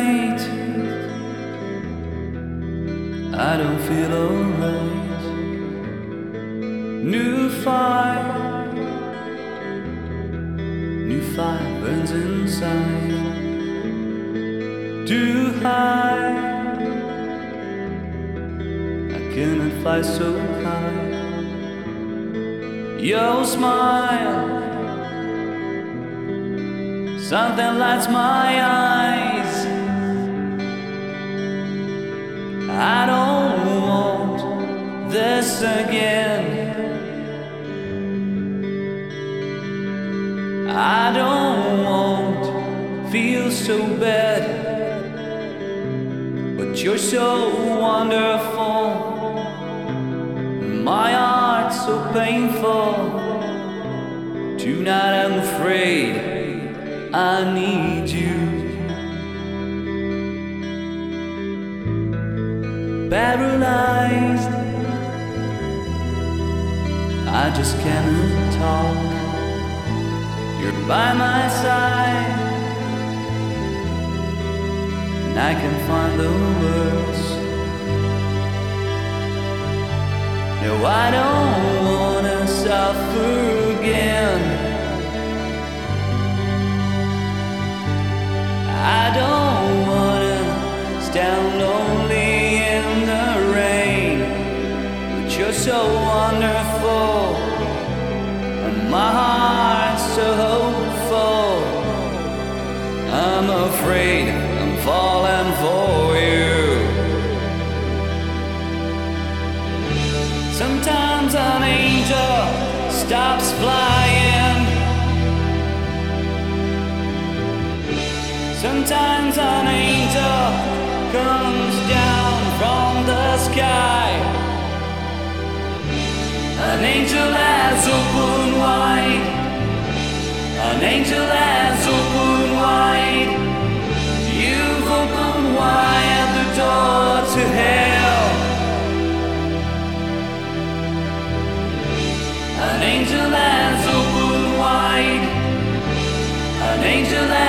night I don't feel alright. New fire burns inside. Too high, I cannot fly so high. Your smile, something lights my eyes. I don't want this again. I don't want feel so bad, but you're so wonderful. My heart's so painful. Tonight I'm afraid I need you. Paralyzed, I just cannot talk. You're by my side, and I can find the words. No, I don't wanna suffer again. I don't wanna stand lonely in the rain, but you're so wonderful, and my heart's so hopeful. I'm afraid I'm falling for you. Sometimes an angel stops flying. Sometimes an angel comes down from the sky. An angel has open wide. An angel has open wide. You've opened wide the door to hell. An angel has opened wide. An angel has